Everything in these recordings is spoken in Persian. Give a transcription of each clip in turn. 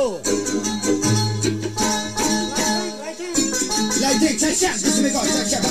برو لایده چک چک بسیم بگاه چک چک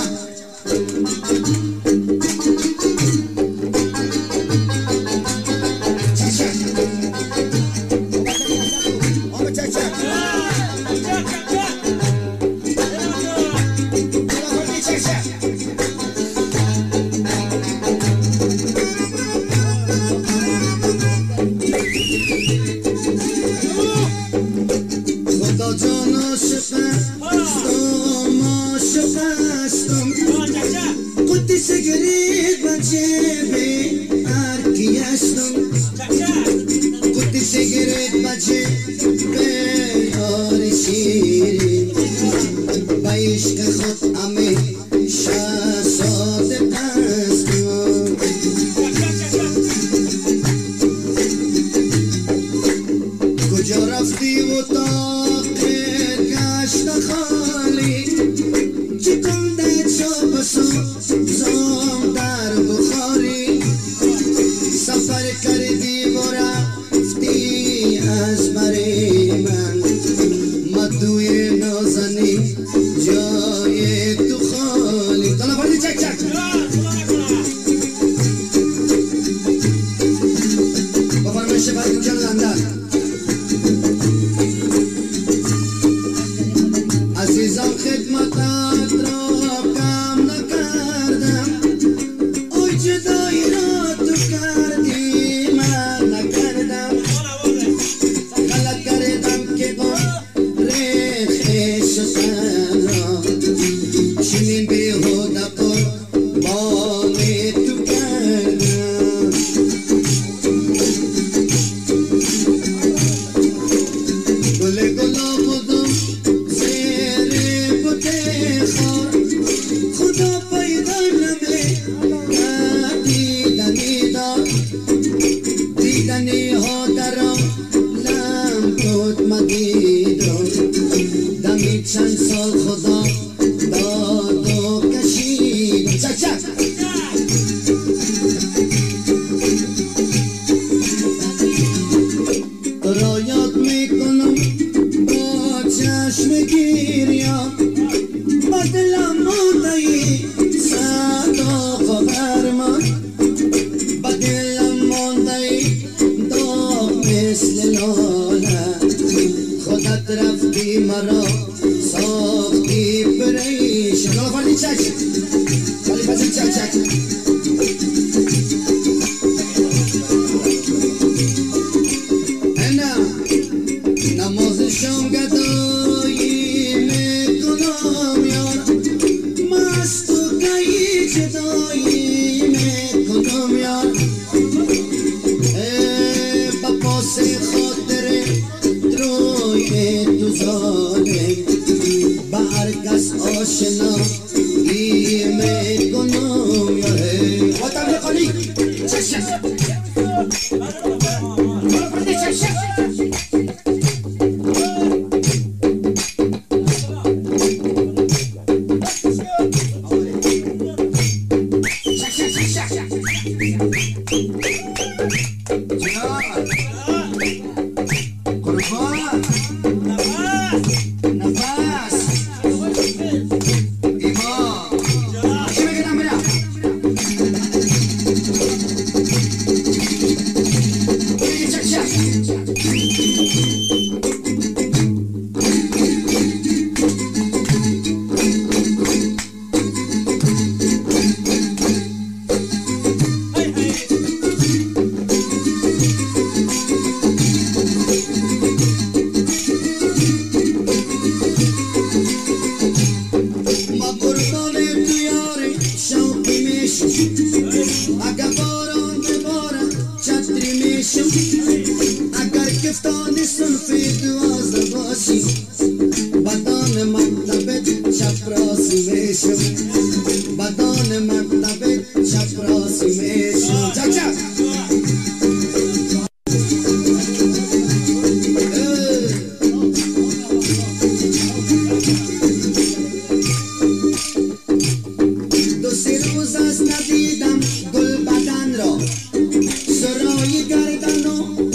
ندیدم گل بدن را سرای گردن و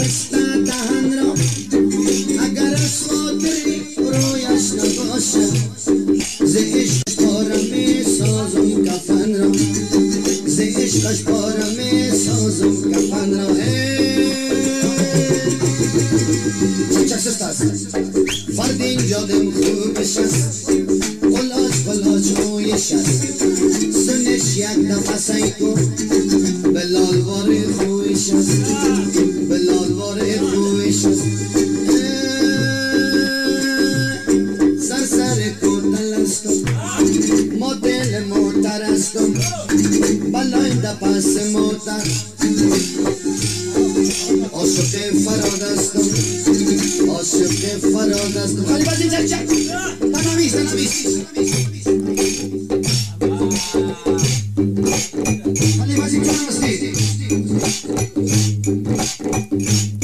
خندنا چک سست فرد اینجا دم خوبش است قلاش رویش است سنش یک نفس ایکو بلال واره خویش است بلال واره خویش است سر کوتل استم مدل موتر استم بلای دا پس موتر عاشق فراد استم عاشق فراد استم خالی بازی چک چک تنامیز خالی بازی کنم استی